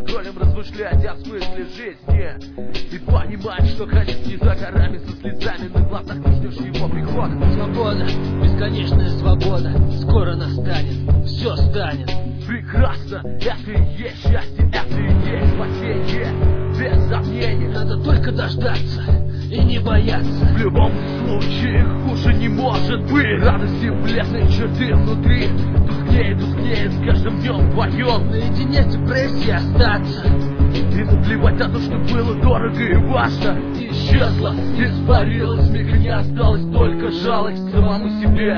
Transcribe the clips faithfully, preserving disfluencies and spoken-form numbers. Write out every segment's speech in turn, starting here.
контролем размышлять о смысле жизни и понимать, что конец не за горами, со слезами на глазах ты ждешь его прихода. Свобода, бесконечная свобода, скоро настанет, все станет прекрасно. Это и есть счастье, это и есть спасение, без сомнений. Надо только дождаться и не бояться. В любом случае хуже не может быть. Радости бледные черты внутри тускнеет, тускнеет с каждым днем твоем. Наедине с депрессией остаться и наплевать на то, что было дорого и важно. Исчезло, испарилось, миг, и не осталось только жалость к самому себе.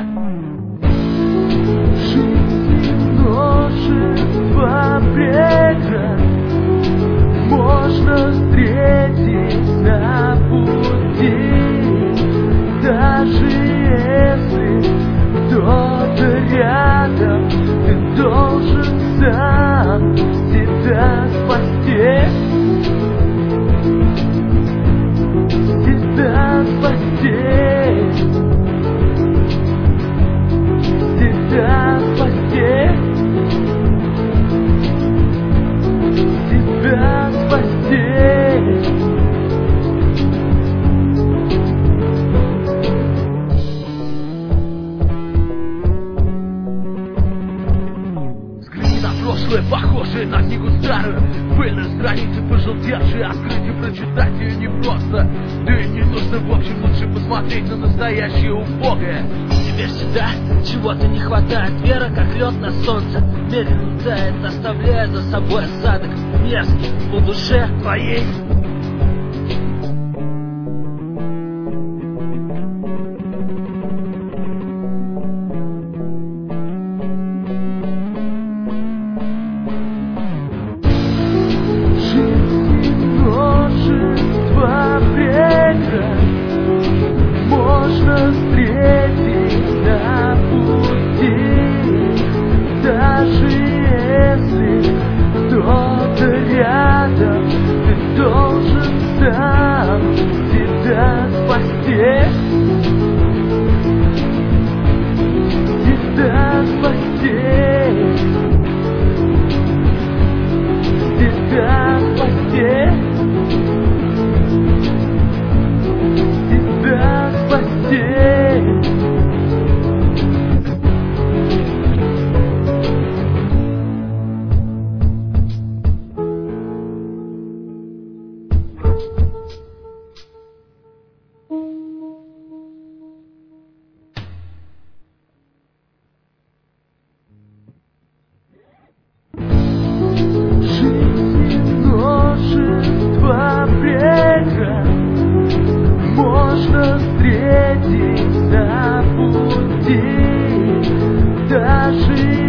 Жизнь множество преград можно встретить на пути, даже если кто-то рядом, ты должен сам себя спасти, себя спасти, себя спасти, себя спасти. Прошлое, похожее на книгу старую, пыльные страницы пожелтевшие, открыть и прочитать ее непросто. Да и не нужно, в общем, лучше посмотреть на настоящее убогое. Тебе всегда чего-то не хватает, вера как лед на солнце медленно тает, оставляя за собой осадок мерзкий по душе твоей. Можно встретить на пути, даже если кто-то рядом, ты должен сам себя спасти, себя спасти, себя спасти, себя спасти. Множество преград можно встретить на пути, даже